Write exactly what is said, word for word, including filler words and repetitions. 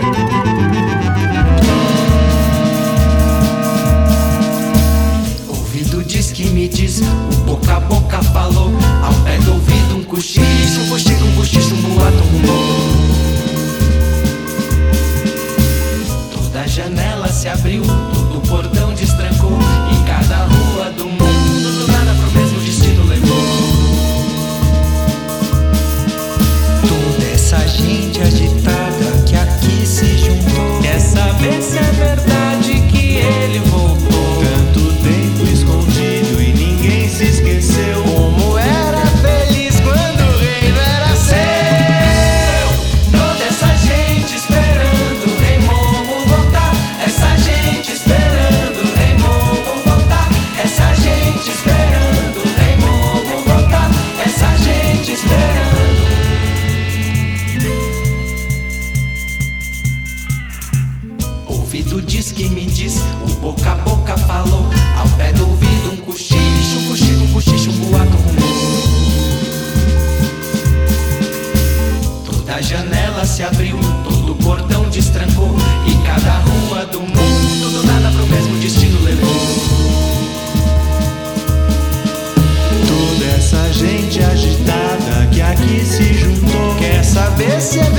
Ouvido diz que me diz, o boca a boca falou. Ao pé do ouvido um cochicho, um cochicho, um cochicho, um boato, um rumor. Toda a janela se abriu, todo o portão destrancou. E cada rua do mundo do nada pro mesmo destino levou. Toda essa gente agitada que aqui se juntou quer saber se é verdade que ele voltou. Tanto tempo escondido e ninguém se esqueceu. Como era feliz quando o reino era seu. Toda essa gente esperando o rei Momo voltar. Essa gente esperando o rei Momo voltar. Essa gente esperando o rei Momo voltar. Essa gente esperando. Ouvido diz que me diz, o boca a boca falou. Ao pé do ouvido um cochicho, um cochicho, um cochicho, um boato, um rumor. Toda a janela se abriu, todo o portão destrancou. E cada rua do mundo do nada pro mesmo destino levou. Toda essa gente agitada que aqui se juntou Quer saber se é